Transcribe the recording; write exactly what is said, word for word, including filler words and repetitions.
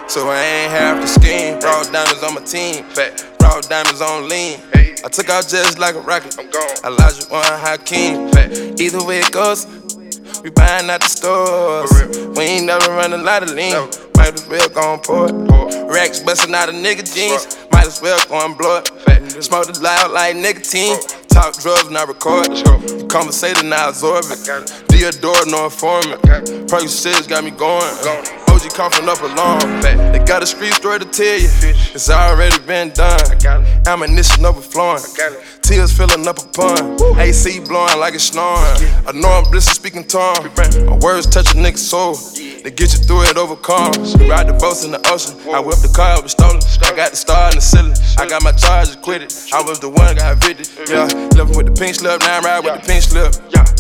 so I ain't half the scheme. Raw diamonds on my team, raw diamonds on lean. I took out just like a rocket, Elijah One Hakeem. Either way it goes, we buying out the stores. We ain't never run a lot of lean. Might as well go and pour it. Racks bustin' out of nigga jeans. Might as well go and blow it. Smoke it loud like nicotine. Talk drugs, not record. You conversating, now absorb it. Theodore, no informant. Percocets got me going. O G coughing up alarm. They got a street story to tell you. It's already been done. Ammunition overflowing. Tears filling up a pond. A C blowing like it's snoring. I know I'm blissed speaking tongue. My words touch a nigga's soul. They get you through it, overcome. Ride the boats in the ocean. I whipped the car, it was stolen. I got the star in the ceiling. I got my charges quitted. I was the one that got evicted. Yeah, left with the pink slip, now I ride with the pink slip.